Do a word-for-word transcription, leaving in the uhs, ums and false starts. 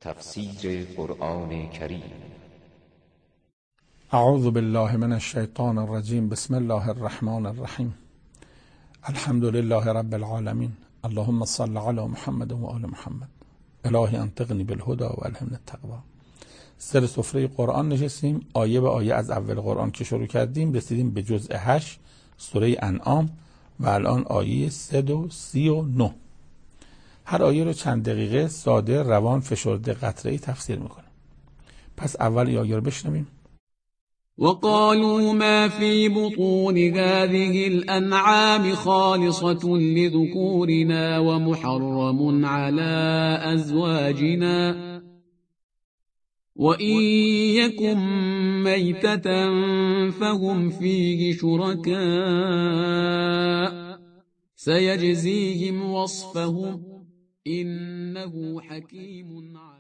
تفسیر قرآن کریم. اعوذ بالله من الشیطان الرجیم. بسم الله الرحمن الرحیم. الحمد لله رب العالمین. اللهم صل علی محمد و آل محمد. الهی انطقنی بالهدى و الهمنی التقوی. سر سفره قرآن نشستیم، آیه به آیه از اول قرآن که شروع کردیم رسیدیم به جزء هشت سوره انعام و الان آیه صد و سی و نه. هر آیه رو چند دقیقه ساده، روان، فشرده، قطره‌ای تفسیر میکنه. پس اول این آیه رو بشنویم. وقالوا ما في بطون هذه الأنعام خالصة لذكورنا ومحرم على أزواجنا وإن يكن ميتة فهم فيه شركاء سيجزيهم وصفهم إنه حكيم عليم.